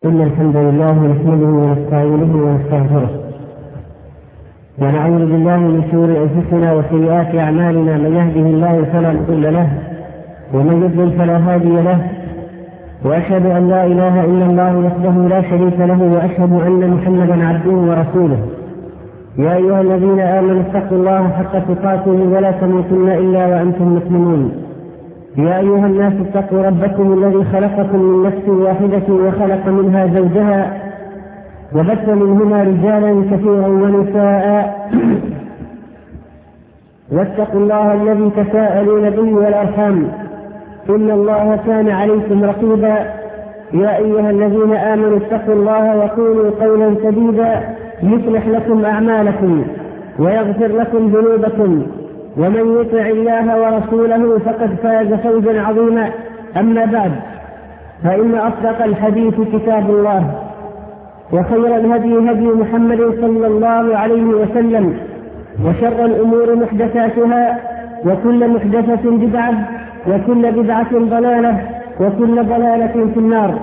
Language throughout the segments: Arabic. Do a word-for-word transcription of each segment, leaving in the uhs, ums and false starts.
إن الحمد لله نحمده ونستعينه ونستغفره ونعوذ بالله من شرور أنفسنا وسيئات أعمالنا، من يهده الله فلا مضل له ومن يضلل فلا هادي له، وأشهد أن لا إله إلا الله وحده لا شريك له، وأشهد أن محمدا عبده ورسوله. يا أيها الذين آمنوا اتقوا الله حق تقاته ولا تموتن إلا وأنتم مسلمون. يا أيها الناس اتقوا ربكم الذي خلقكم من نفس واحدة وخلق منها زوجها وبث منهما رجالا كثيرا ونساء واتقوا الله الذي تساءلون به والأرحام إن الله كان عليكم رقيبا. يا أيها الذين آمنوا اتقوا الله وقولوا قولا سديدا يصلح لكم أعمالكم ويغفر لكم ذنوبكم، ومن يطع الله ورسوله فقد فاز فوزا عظيما. أما بعد، فإن أصدق الحديث كتاب الله، وخير الهدي هدي محمد صلى الله عليه وسلم، وشر الأمور محدثاتها، وكل محدثة بدعة، وكل بدعة ضلالة، وكل ضلالة في النار.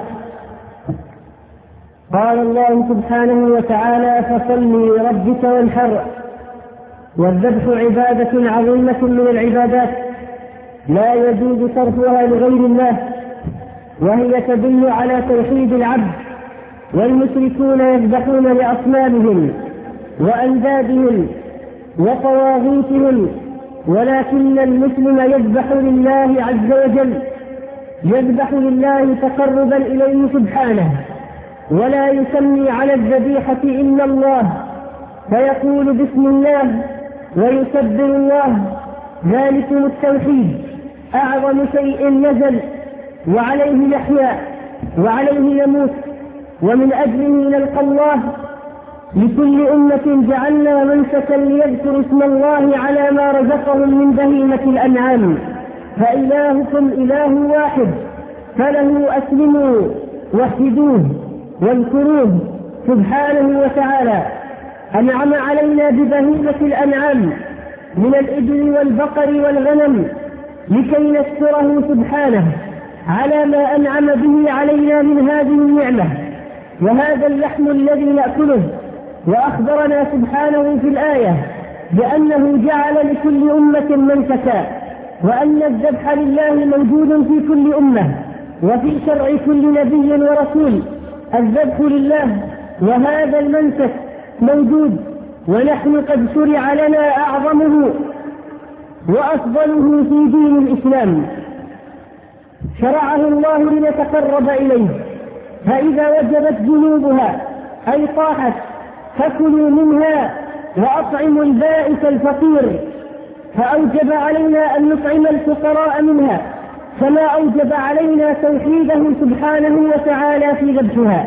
قال الله سبحانه وتعالى: فصل لربك وانحر. والذبح عبادة عظيمة من العبادات لا يجوز صرفها لغير الله، وهي تدل على توحيد العبد. والمشركون يذبحون لأصنامهم وأندادهم وطواغيتهم، ولكن المسلم يذبح لله عز وجل، يذبح لله تقربا إليه سبحانه، ولا يسمي على الذبيحة إلا الله، فيقول بسم الله ويكبر الله. ذلكم التوحيد، أعظم شيء نزل، وعليه يحيا وعليه يموت، ومن أجله نلقى الله. لكل أمة جعلنا منسكا ليذكروا اسم الله على ما رزقهم من بهيمة الأنعام، فإلهكم إله واحد، فله أسلموا وحدوه واذكروه سبحانه وتعالى. أنعم علينا ببهيمة الأنعام من الإبل والبقر والغنم لكي نشكره سبحانه على ما أنعم به علينا من هذه النعمة وهذا اللحم الذي نأكله. وأخبرنا سبحانه في الآية بأنه جعل لكل أمة منسكا، وأن الذبح لله موجود في كل أمة وفي شرع كل نبي ورسول. الذبح لله، وهذا المنسك موجود، ونحن قد شرع لنا أعظمه وأفضله في دين الإسلام. شرعه الله لنتقرب إليه، فإذا وجبت جنوبها أي طاحت فكلوا منها وأطعموا البائس الفقير، فأوجب علينا أن نطعم الفقراء منها، كما أوجب علينا توحيده سبحانه وتعالى في ذبحها.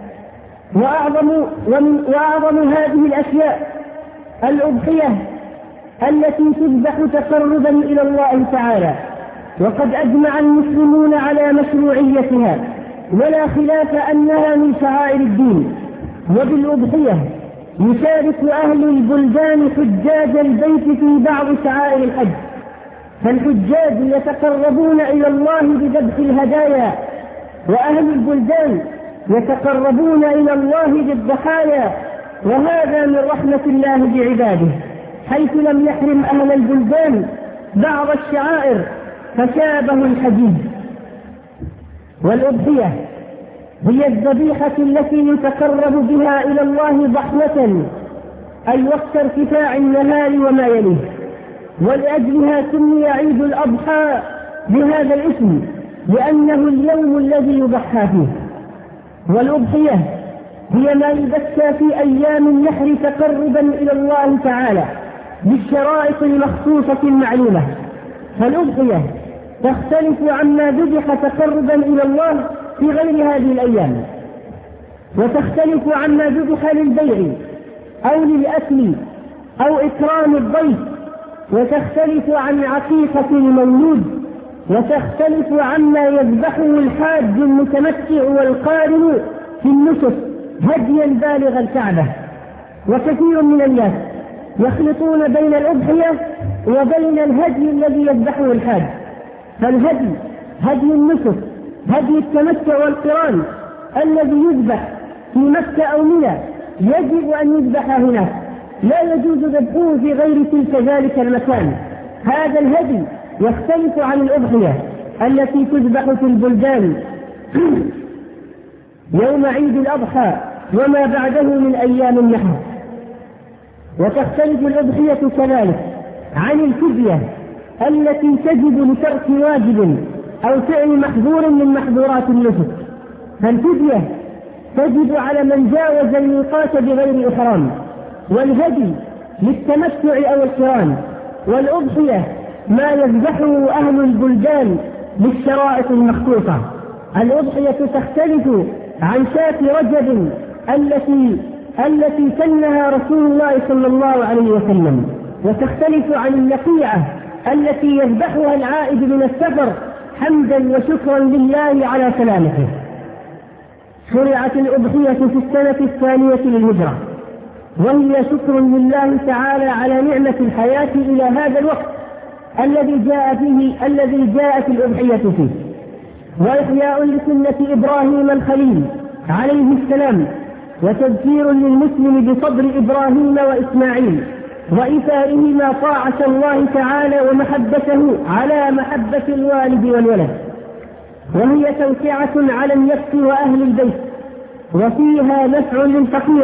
وأعظم, وأعظم هذه الأشياء الأضحية التي تذبح تقربا إلى الله تعالى، وقد أجمع المسلمون على مشروعيتها، ولا خلاف أنها من شعائر الدين. وبالأضحية يشارك أهل البلدان حجاج البيت في بعض شعائر الحج، فالحجاج يتقربون إلى الله بذبح الهدايا، وأهل البلدان يتقربون إلى الله بالضحايا. وهذا من رحمة الله بعباده، حيث لم يحرم أهل البلدان بعض الشعائر فشابه الحديد. والأضحية هي الذبيحة التي يتقرب بها إلى الله ضحية، أي وقت ارتفاع النهار وما يليه، ولأجلها سمي عيد الأضحى بهذا الاسم، لأنه اليوم الذي يضحى فيه. والأضحية هي ما يذكى في أيام النحر تقربا إلى الله تعالى بالشرائط المخصوصة المعلومة. فالأضحية تختلف عما ذبح تقربا إلى الله في غير هذه الأيام، وتختلف عما ذبح للبيع أو للأكل أو إكرام الضيف، وتختلف عن عقيقة المولود، وتختلف عما يذبحه الحاج المتمتع والقارن في النسك هديا بالغ الكعبة. وكثير من الناس يخلطون بين الأضحية وبين الهدي الذي يذبحه الحاج. فالهدي هدي النسك، هدي التمتع والقران، الذي يذبح في مكة أو منى يجب أن يذبح هناك، لا يجوز ذبحه في غير تلك ذلك المكان. هذا الهدي يختلف عن الأضحية التي تذبح في البلدان يوم عيد الأضحى وما بعده من أيام النحر. وتختلف الأضحية كذلك عن الفدية التي تجب لترك واجب أو فعل محظور من محظورات النسك. فالفدية تجب على من جاوز الميقات بغير إحرام، والهدي للتمتع أو القران، والأضحية ما يذبحه أهل البلدان للشرائط المخصوصة. الأضحية تختلف عن شاة رجب التي التي سنها رسول الله صلى الله عليه وسلم، وتختلف عن النقيعة التي يذبحها العائد من السفر حمدا وشكرا لله على سلامته. شرعت الأضحية في السنة الثانية للهجرة، وهي شكر لله تعالى على نعمة الحياة إلى هذا الوقت الذي جاء فيه الذي جاءت الأضحية فيه، وإحياء لسنة إبراهيم الخليل عليه السلام، وتذكير للمسلم بصبر إبراهيم وإسماعيل وإيثارهما طاعة الله تعالى ومحبته على محبة الوالد والولد. وهي توسعة على النفس وأهل البيت، وفيها نفع للفقير.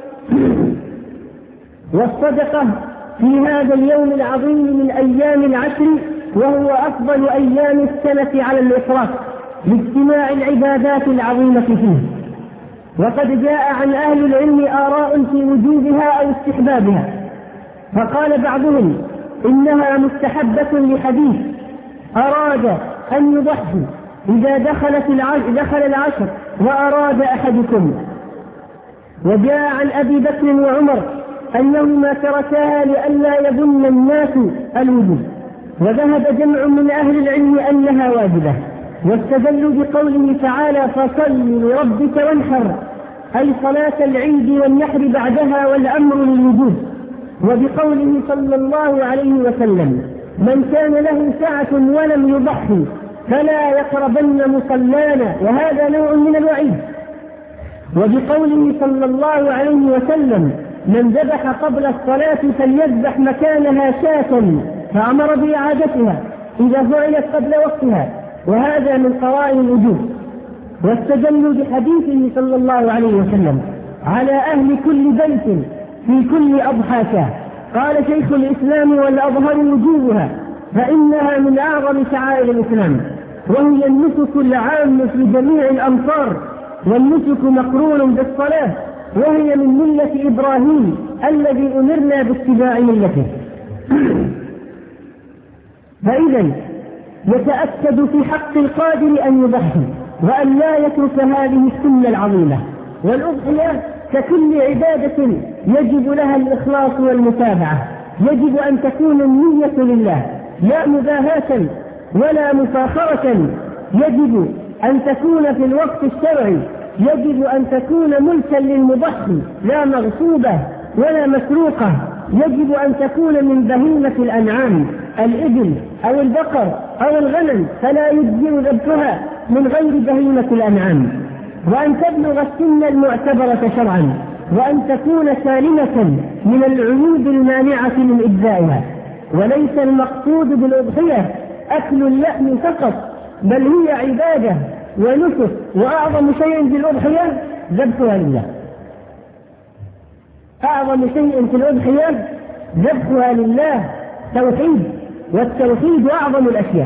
والصدقة في هذا اليوم العظيم من أيام العشر، وهو أفضل أيام السنة على الإطلاق لاجتماع العبادات العظيمة فيه. وقد جاء عن أهل العلم آراء في وجوبها أو استحبابها، فقال بعضهم إنها مستحبة لحديث أراد أن يضحي إذا دخلت دخل العشر وأراد أحدكم. وجاء عن أبي بكر وعمر أنهما تركاها لئلا يظن الناس الوجوب، وذهب جمع من أهل العلم أنها واجبة، واستدلوا بقوله تعالى فصل لربك وانحر، أي صلاة العيد والنحر بعدها والأمر للوجوب. وبقوله صلى الله عليه وسلم من كان له سعة ولم يضحي فلا يقربن مصلانا، وهذا نوع من الوعيد. وبقوله صلى الله عليه وسلم من ذبح قبل الصلاة فليذبح مكانها شاة، فأمر بإعادتها إذا فعلت قبل وقتها، وهذا من قرائن الوجوب. واستدلوا بحديثه صلى الله عليه وسلم على أهل كل بيت في كل أضحى شاة. قال شيخ الإسلام والأظهر وجوبها، فإنها من أعظم شعائر الإسلام، وهي النسك العام في جميع الأمصار، والنسك مقرون بالصلاة، وهي من ملة إبراهيم الذي أمرنا باتباع ملته. فإذا يتأكد في حق القادر أن يضحي وأن لا يترك هذه السنة العظيمة. والأضحية ككل عبادة يجب لها الإخلاص والمتابعة، يجب أن تكون النية لله لا مباهاة ولا مفاخرة، يجب أن تكون في الوقت الشرعي، يجب أن تكون ملكا للمضحي لا مغصوبة ولا مسروقة، يجب أن تكون من بهيمة الأنعام الإبل أو البقر أو الغنم، فلا يجزئ ذبحها من غير بهيمة الأنعام، وأن تبلغ السن المعتبرة شرعا، وأن تكون سالمة من العيوب المانعة من إجزائها. وليس المقصود بالأضحية أكل اللحم فقط، بل هي عبادة ونسك، وأعظم شيء في الأضحية ذبحها لله. أعظم شيء في الأضحية ذبحها لله توحيد، والتوحيد أعظم الأشياء.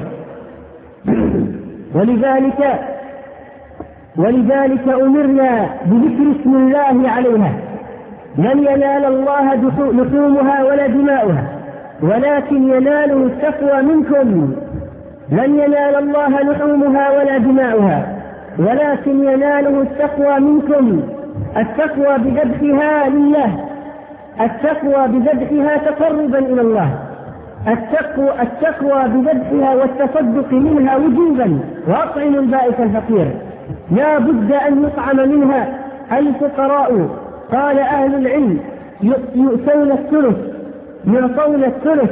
ولذلك ولذلك أمرنا بذكر اسم الله عليها. لن ينال الله لحومها ولا دماؤها، ولكن يناله التقوى منكم. لن ينال الله لحومها ولا دماؤها، ولكن يناله التقوى منكم. التقوى بذبحها لله، التقوى بذبحها تقربا إلى الله، التقوى, التقوى بذبحها والتصدق منها وجوبا، وأطعم البائس الفقير. لا بد أن يطعم منها الفقراء. قال أهل العلم يؤتون الثلث يعطون الثلث،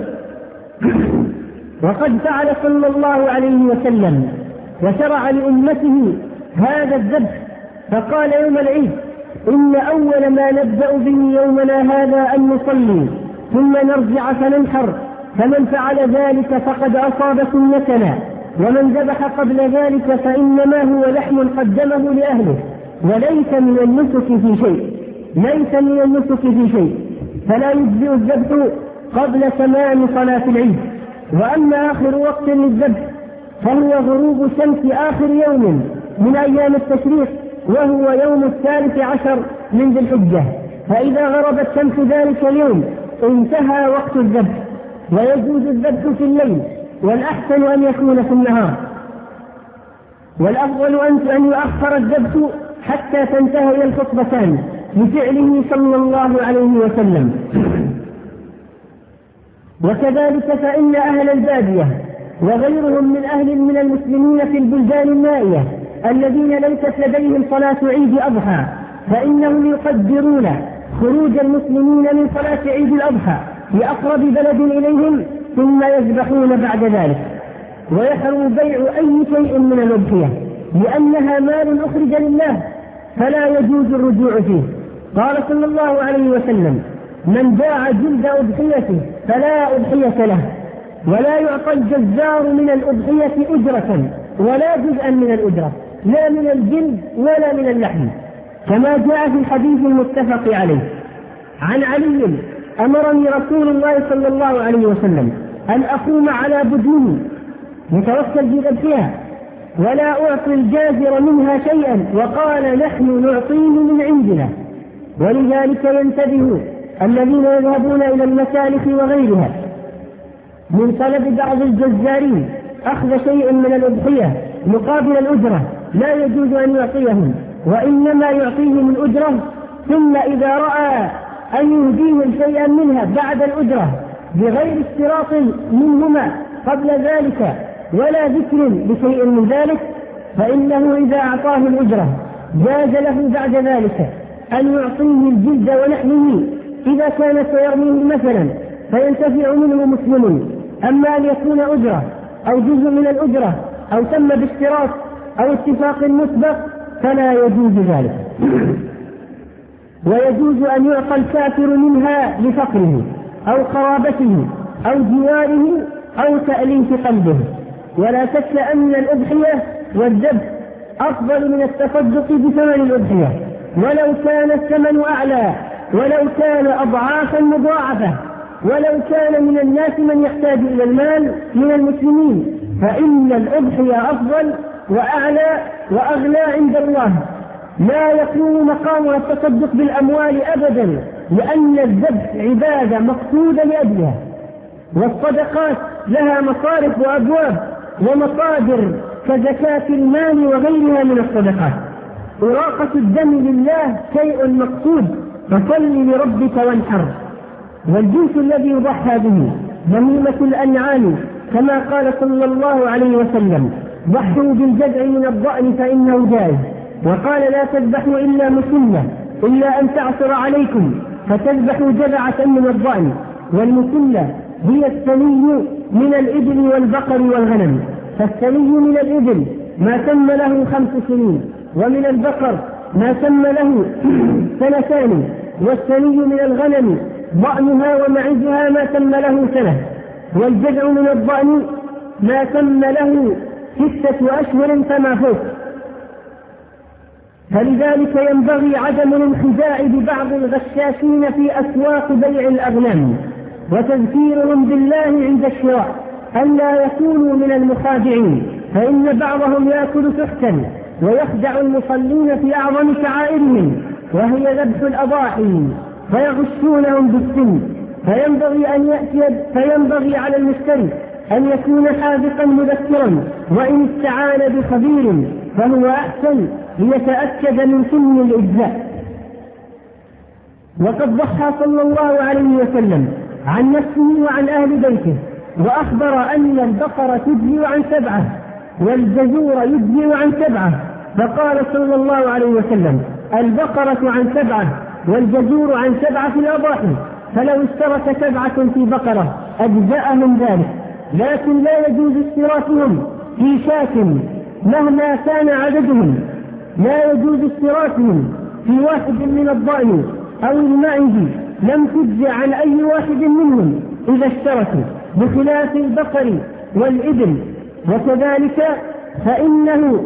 وقد فعل صلى الله عليه وسلم وشرع لأمته هذا الذبح فقال يوم العيد: إن أول ما نبدأ به يومنا هذا أن نصلي ثم نرجع فننحر، فمن فعل ذلك فقد أصاب سنتنا، ومن ذبح قبل ذلك فإنما هو لحم قدمه لأهله، وليس من النسك في شيء ليس من النسك في شيء فلا يجزئ الذبح قبل تمام صلاة العيد. وأما آخر وقت للذبح فهو غروب شمس آخر يوم من أيام التشريق، وهو يوم الثالث عشر من ذي الحجة، فإذا غربت شمس ذلك اليوم انتهى وقت الذبح، ويجوز الذبح في الليل، والأحسن أن يكون في النهار، والأفضل أن يؤخر الذبح حتى تنتهي الخطبتان لفعله صلى الله عليه وسلم. وكذلك فإن أهل البادية وغيرهم من أهل من المسلمين في البلدان النائية الذين ليست لديهم صلاة عيد أضحى، فإنهم يقدرون خروج المسلمين من صلاة عيد الأضحى لأقرب بلد إليهم ثم يذبحون بعد ذلك، ويحرم بيع أي شيء من الأضحية لأنها مال أخرج لله فلا يجوز الرجوع فيه. قال صلى الله عليه وسلم: من باع جلد أضحيته فلا أضحية له، ولا يعطى الجزار من الأضحية أجرة ولا جزءا من الأجرة، لا من الجلد ولا من اللحم، كما جاء في الحديث المتفق عليه. عن علي: أمرني رسول الله صلى الله عليه وسلم أن أقوم على بدني متوكل بذبحها ولا أعطي الجازر منها شيئا، وقال: نحن نعطيه من عندنا. ولذلك ينتبه الذين يذهبون إلى المسالخ وغيرها من طلب بعض الجزارين أخذ شيء من الأضحية مقابل الأجرة، لا يجوز أن يعطيهم، وإنما يعطيهم الأجرة، ثم إذا رأى أن يهديهم شيئا منها بعد الأجرة بغير اشتراط منهما قبل ذلك ولا ذكر بشيء من ذلك، فإنه إذا أعطاه الأجرة جاز له بعد ذلك أن يعطيه الجلد ونحمه إذا كان سيرميه مثلا فينتفع منه مسلم. أما أن يكون أجرة أو جزء من الأجرة أو تم باشتراط أو اتفاق مسبق فلا يجوز ذلك. ويجوز أن يعطى الكافر منها لفقره أو قرابته أو جواره أو تأليف قلبه. ولا شك أن الأضحية والذبح أفضل من التصدق بثمن الأضحية، ولو كان الثمن أعلى، ولو كان أضعافا مضاعفة، ولو كان من الناس من يحتاج إلى المال من المسلمين، فإن الأضحية أفضل وأعلى وأغلى عند الله. لا يكون مقامها التصدق بالأموال أبدا، لأن الذبح عبادة مقصودة لأجلها، والصدقات لها مصارف وأبواب ومصادر كزكاة المال وغيرها من الصدقات. إراقة الدم لله شيء مقصود، فصل لربك وانحر. والجنس الذي يضحى به بهيمة الأنعام، كما قال صلى الله عليه وسلم: ضحوا بالجذع من الضأن فإنه جائز. وقال: لا تذبحوا إلا مسنة، إلا أن تعثر عليكم فتذبحوا جذعة من الضأن. والمسنة هي الثني من الإبل والبقر والغنم، فالثني من الإبل ما تم له خمس سنين، ومن البقر ما تم له سنتان، والثني من الغنم ضأنها ومعزها ما تم له سنة، والجذع من الضأن ما تم له ستة أشهر فما فوق. فلذلك ينبغي عدم الانخداع ببعض الغشاشين في أسواق بيع الأغنام، وتذكيرهم بالله عند الشراء ألا يكونوا من المخادعين، فإن بعضهم يأكل سحتا ويخدع المصلين في أعظم شعائرهم وهي ذبح الأضاحي، فيغشونهم بالسن. فينبغي أن يأتي فينبغي على المشتري أن يكون حاذقا مذكرا، وإن استعان بخبير فهو أحسن ليتأكد من سن الإجزاء. وقد ضحى صلى الله عليه وسلم عن نفسه وعن أهل بيته، وأخبر أن البقرة تجزي عن سبعة والجزور يجزي عن سبعة، فقال صلى الله عليه وسلم: البقرة عن سبعة والجزور عن سبعة في الأضاحي، فلو اشترك سبعة في بقرة أجزأهم ذلك، لكن لا يجوز اشتراكهم في شاة مهما كان عددهم، لا يجوز اشتراكهم في واحد من الضأن أو المعز لم تجزئ عن أي واحد منهم إذا اشتركوا، بخلاف البقر والإبل. وكذلك فإنه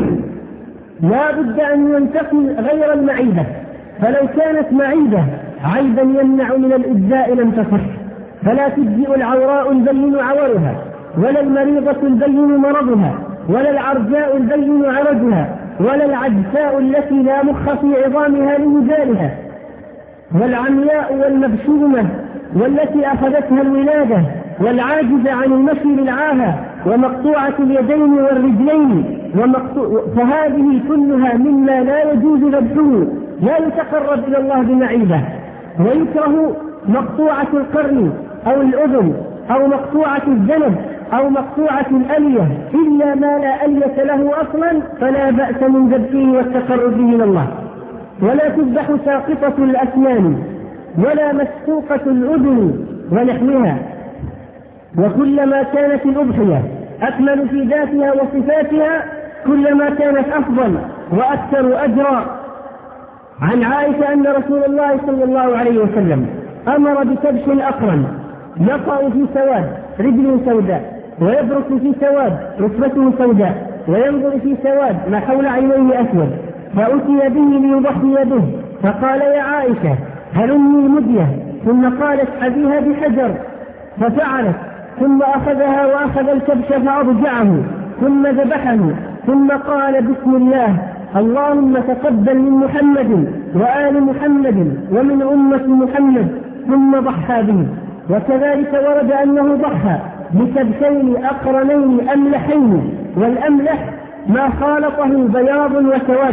لا بد أن ينتقي غير المعيبة، فلو كانت معيبة عيبا يمنع من الإجزاء لم تصح، فلا تجزئ العوراء البين عورها، ولا المريضة البين مرضها، ولا العرجاء البين عرجها، ولا العجساء التي لا مخ في عظامها لمجالها، والعمياء والمبشومة والتي أخذتها الولادة، والعاجز عن المشي للعاهة، ومقطوعة اليدين والرجلين، ومقطوع فهذه كلها مما لا يجوز ذبحه، لا يتقرب إلى الله بمعيبة. ويكره مقطوعة القرن أو الأذن أو مقطوعة الذنب أو مقطوعة الألية، إلا ما لا ألية له أصلا فلا بأس من ذبحه والتقرب إلى الله. ولا تذبح ساقطة الأسنان ولا مسحوقة الأذن ونحوها. وكلما كانت الأضحية أكمل في ذاتها وصفاتها كلما كانت أفضل وأكثر أجرا. عن عائشة أن رسول الله صلى الله عليه وسلم أمر بكبش الأقرن يقع في سواد رجل سوداء، ويبرك في سواد ركبته سوداء، وينظر في سواد ما حول عينيه أسود، فأتي به ليضحي به، فقال يا عائشة هلمي المدية، ثم قالت حذيها بحجر، ففعلت، ثم أخذها وأخذ الكبش فأضجعه، ثم ذبحه، ثم قال بسم الله اللهم تقبل من محمد وآل محمد ومن أمة محمد، ثم ضحى به. وكذلك ورد أنه ضحى بكبشين أقرنين أملحين، والأملح ما خالطه بياض وسواد.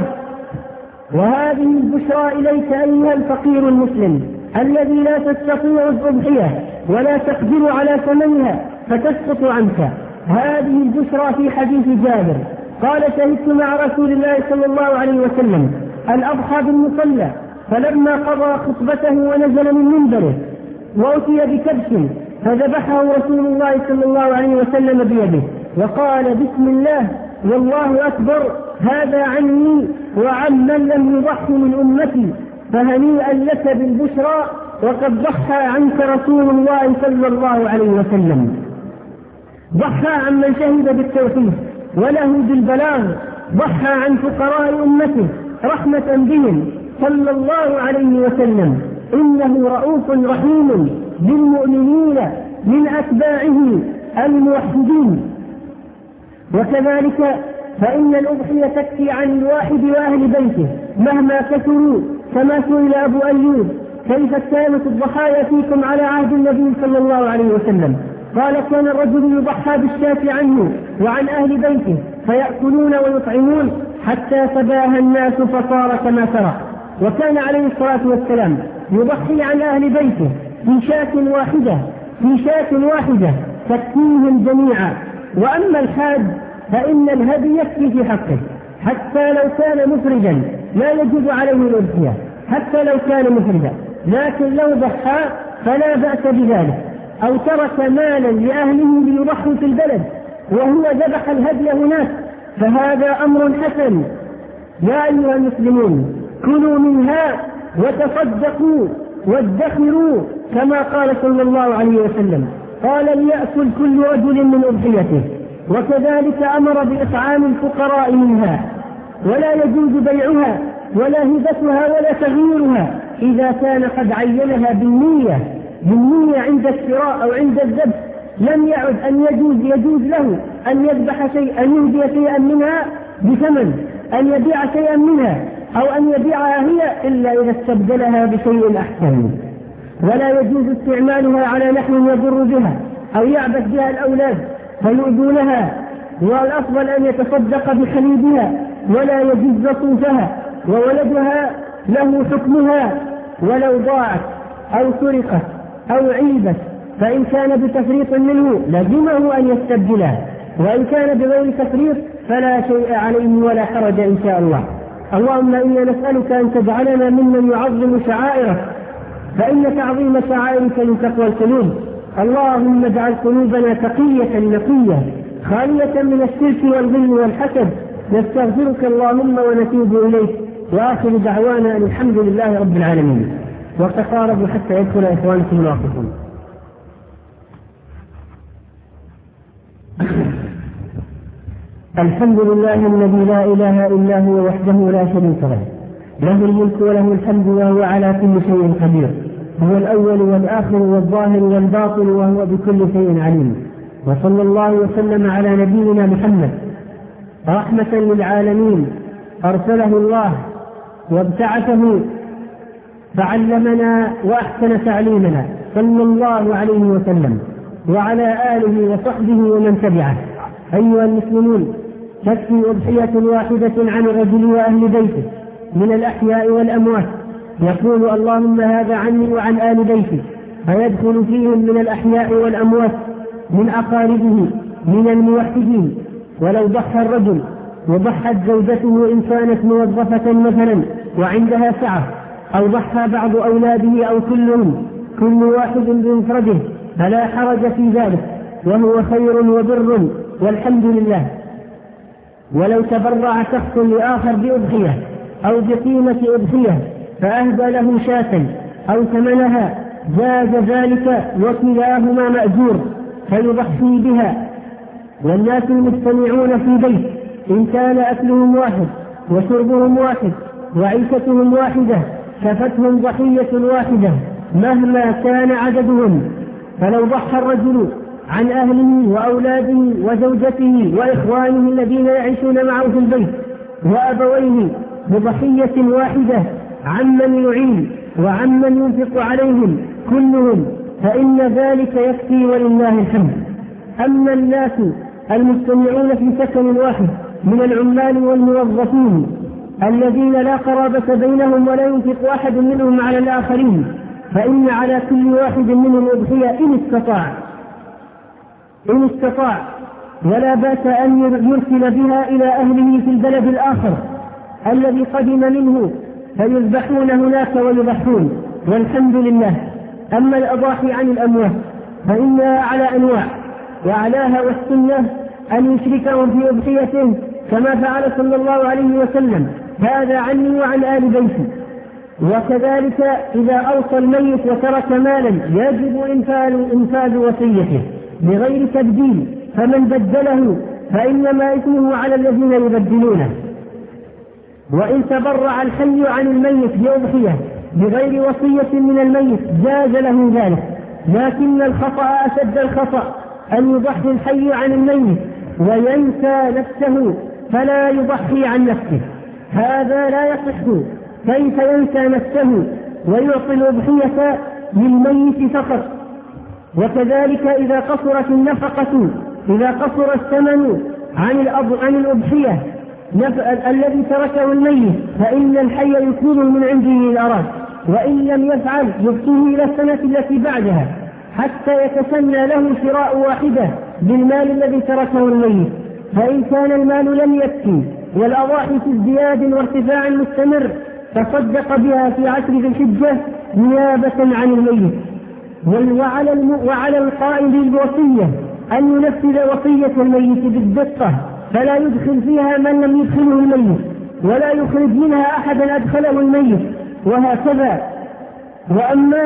وهذه البشرى إليك أيها الفقير المسلم الذي لا تستطيع الأضحية ولا تقدر على ثمنها فتسقط عنك، هذه البشرى في حديث جابر قال شهدت مع رسول الله صلى الله عليه وسلم الأضحى بالمصلى، فلما قضى خطبته ونزل من منبره وأتي بكبش فذبحه رسول الله صلى الله عليه وسلم بيده وقال بسم الله والله أكبر، هذا عني وعن من لم يضح من أمتي، فهنيئا لك بالبشرى وقد ضحى عنك رسول الله صلى الله عليه وسلم. ضحى عن من شهد بالتوحيد وله بالبلاغ، ضحى عن فقراء أمته رحمة بهم صلى الله عليه وسلم، إنه رؤوف رحيم بالمؤمنين من أتباعه الموحدين. وكذلك فإن الأضحية تكفي عن الواحد وأهل بيته مهما كثروا، كما سئل أبو أيوب كيف كانت الضحايا فيكم على عهد النبي صلى الله عليه وسلم؟ قال كان الرجل يضحى بالشاة عنه وعن أهل بيته فيأكلون ويطعمون حتى تباهى الناس فصار كما ترى. وكان عليه الصلاة والسلام يضحي عن أهل بيته في شاة واحدة في شاة واحدة تكفيهم جميعا. وأما الحاج فإن الهدي يكفي في حقه حتى لو كان مفردا لا يجب عليه الأضحية، حتى لو كان مفردا، لكن لو ضحى فلا بأس بذلك، أو ترك مالا لأهله ليضحوا في البلد وهو ذبح الهدي هناك فهذا أمر حسن. يا أيها المسلمون كلوا منها وتصدقوا وادخروا كما قال صلى الله عليه وسلم، قال ليأكل كل رجل من أضحيته. وكذلك أمر بإطعام الفقراء منها، ولا يجوز بيعها ولا هبتها ولا تغييرها إذا كان قد عينها بالنية بالنية عند الشراء أو عند الذبح، لم يعد أن يجوز يجوز له أن يذبح شيئا أن يهدي شيئا منها بثمن، أن يبيع شيئا منها أو أن يبيعها هي إلا إذا استبدلها بشيء أحسن. ولا يجوز استعمالها على نحو يضر بها أو يعبث بها الأولاد فيؤذونها، والأفضل أن يتصدق بحليبها ولا يجز صوفها، وولدها له حكمها ولو ضاعت أو سرقت أو عيبت، فإن كان بتفريط منه لزمه أن يستبدلها، وإن كان بغير تفريط فلا شيء عليه ولا حرج إن شاء الله. اللهم إنا نسألك أن تجعلنا ممن يعظم شعائرك، فإن تعظيم شعائرك من تقوى القلوب. اللهم اجعل قلوبنا تقية نقية خالية من الشرك والظلم والحسد نستغفرك اللهم ونتوب إليك، وآخر دعوانا أن الحمد لله رب العالمين. وتقاربوا حتى يدخل إخوانكم الواقفون. الحمد لله الذي لا إله إلا هو وحده لا شريك له، له الملك وله الحمد وهو على كل شيء قدير، هو الأول والآخر والظاهر والباطن وهو بكل شيء عليم. وصلى الله وسلم على نبينا محمد رحمة للعالمين، أرسله الله وابتعثه فعلمنا وأحسن تعليمنا صلى الله عليه وسلم وعلى آله وصحبه ومن تبعه. أيها المسلمون، تكفي أضحية واحدة عن الرجل وأهل بيته من الأحياء والأموات، يقول اللهم هذا عني وعن آل بيتي، فيدخل فيهم من الأحياء والأموات من أقاربه من الموحدين. ولو ضحى الرجل وضحت زوجته إن كانت موظفة مثلا وعندها سعة، أو ضحى بعض أولاده أو كلهم، كل واحد بمفرده، فلا حرج في ذلك، وهو خير وبر والحمد لله. ولو تبرع شخص لآخر بأضحية أو بقيمة أضحية فأهدى له شاة أو ثمنها جاز ذلك، وكلاهما مأجور فيضحي بها. والناس المجتمعون في بيت إن كان أكلهم واحد وشربهم واحد وعيشتهم واحدة كفتهم ضحية واحدة مهما كان عددهم. فلو ضحى الرجل عن أهله وأولاده وزوجته وإخوانه الذين يعيشون معه في البيت وأبويه بضحية واحدة عمن يعين وعمن ينفق عليهم كلهم، فإن ذلك يكفي ولله الحمد. أما الناس المجتمعون في سكن واحد من العمال والموظفين الذين لا قرابة بينهم ولا ينفق واحد منهم على الآخرين، فإن على كل واحد منهم أضحية إن استطاع إن استطاع ولا بأس أن يرسل بها إلى أهله في البلد الآخر الذي قدم منه فيذبحون هناك ويضحون، والحمد لله. أما الأضاحي عن الأموات فإنها على أنواع، وأعلاها والسنة أن يشركهم في أضحيته كما فعل صلى الله عليه وسلم، هذا عني وعن آل بيتي. وكذلك إذا أوصى الميت وترك مالا يجب إنفاذ وصيته بغير تبديل، فمن بدله فإنما إثمه على الذين يبدلونه. وإن تبرع الحي عن الميت بأضحية بغير وصية من الميت جاز له ذلك، لكن الخطأ أشد الخطأ أن يضحي الحي عن الميت وينسى نفسه فلا يضحي عن نفسه، هذا لا يصح. كيف ينسى نفسه ويعطي الأضحية للميت فقط؟ وكذلك إذا قصرت النفقة إذا قصر الثمن عن عن الأضحية الذي تركه الميت فإن الحي يكون من عنده الأراض، وإن لم يفعل يبقيه إلى السنة التي بعدها حتى يتسنى له شراء واحدة بالمال الذي تركه الميت. فإن كان المال لم يكفي والأضاحي في ازدياد وارتفاع مستمر تصدق بها في عشر ذي الحجة نيابة عن الميت. وعلى, وعلى القائل بالوصية أن ينفذ وصية الميت بالدقة، فلا يدخل فيها من لم يدخله الميت ولا يخرج منها أحدا أدخله الميت، وهكذا. وأما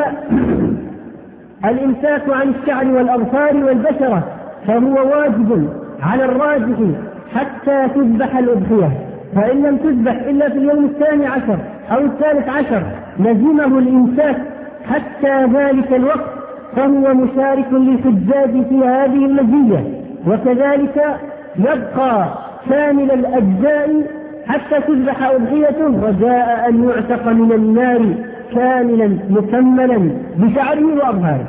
الإمساك عن الشعر والأظفار والبشرة فهو واجب على الراجح حتى تذبح الأضحية، فإن لم تذبح إلا في اليوم الثاني عشر أو الثالث عشر لزمه الإمساك حتى ذلك الوقت، فهو مشارك للحجاج في هذه المزية. وكذلك يبقى كامل الأجزاء حتى تذبح أضحيته رجاء أن يعتق من النار كاملا مكملا بشعره وأظهاره.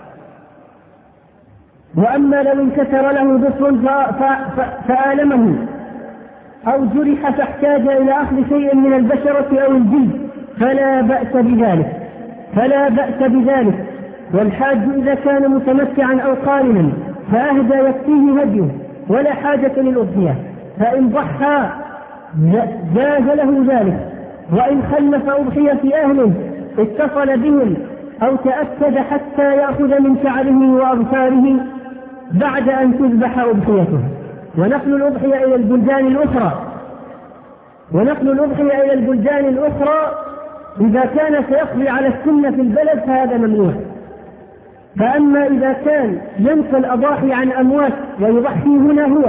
وأما لو انكسر له ضفر فآلمه أو جرح فاحتاج إلى أخذ شيء من البشرة أو الجلد فلا بأس بذلك فلا بأس بذلك والحاج إذا كان متمتعا أو قارنا فأهدى يكفيه هديه ولا حاجة للأضحية، فإن ضحى جاز له ذلك. وإن خلف أضحية في أهله اتصل بهم أو تأكد حتى يأخذ من شعره وأظفاره بعد أن تذبح أضحيته. ونقل الأضحية إلى البلدان الأخرى ونقل الأضحية إلى البلدان الأخرى إذا كان سيقضي على السنة في البلد فهذا ممنوع. فأما إذا كان ينقل أضاحي عن أموات ويضحي هنا هو،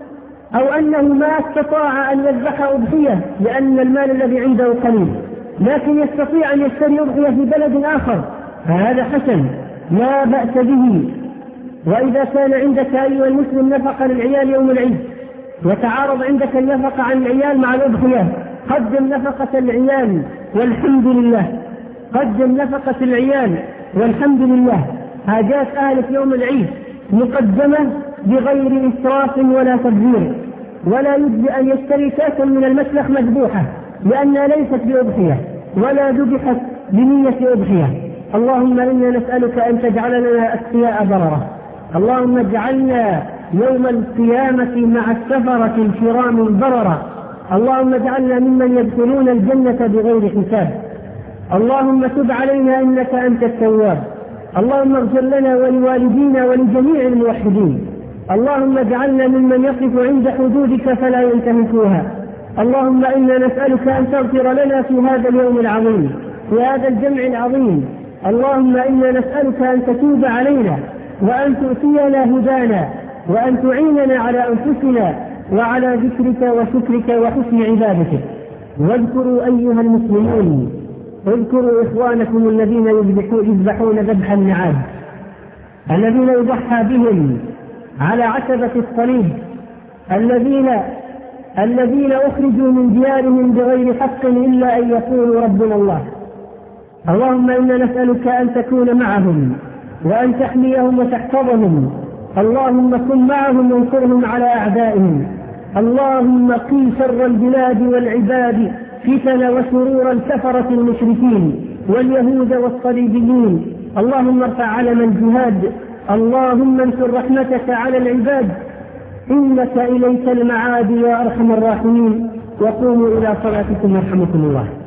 أو أنه ما استطاع أن يذبح أضحية لأن المال الذي عنده قليل لكن يستطيع أن يشتري أضحية في بلد آخر، فهذا حسن لا بأس به. وإذا كان عندك أيها المسلم نفقة للعيال يوم العيد وتعارض عندك النفقة عن العيال مع الأضحية، قدم نفقة العيال والحمد لله، قدم نفقة العيال والحمد لله. حاجات أهلك يوم العيد مقدمة بغير إسراف ولا تبذير، ولا يجب أن يشتري كاسا من المسلخ مذبوحة لأنها ليست بأضحية ولا ذبحت بنية أضحية. اللهم إنا نسألك أن تجعل لنا أتقياء بررة. اللهم اجعلنا يوم القيامة مع السفرة الكرام البررة. اللهم اجعلنا ممن يدخلون الجنة بغير حساب. اللهم تب علينا إنك أنت التواب. اللهم اغفر لنا ولوالدينا ولجميع الموحدين. اللهم اجعلنا ممن يقف عند حدودك فلا ينتهكوها. اللهم إنا نسألك أن تغفر لنا في هذا اليوم العظيم، في هذا الجمع العظيم. اللهم إنا نسألك أن تتوب علينا وأن تؤتينا هدانا وأن تعيننا على أنفسنا وعلى ذكرك وشكرك وحسن عبادتك. واذكروا أيها المسلمون، اذكروا إخوانكم الذين يذبحون ذبح النعام، الذين يضحى بهم على عتبة الصليب، الذين الذين أخرجوا من ديارهم بغير حق إلا أن يقولوا ربنا الله. اللهم إنا نسألك أن تكون معهم وأن تحميهم وتحفظهم. اللهم كن معهم وانصرهم على أعدائهم. اللهم قي شر البلاد والعباد فتن وشرور الكفرة المشركين واليهود والصليبيين. اللهم ارفع علم الجهاد. اللهم انشر رحمتك على العباد، إنك إليك المعاد يا أرحم الراحمين. وقوموا إلى صلاتكم يرحمكم الله.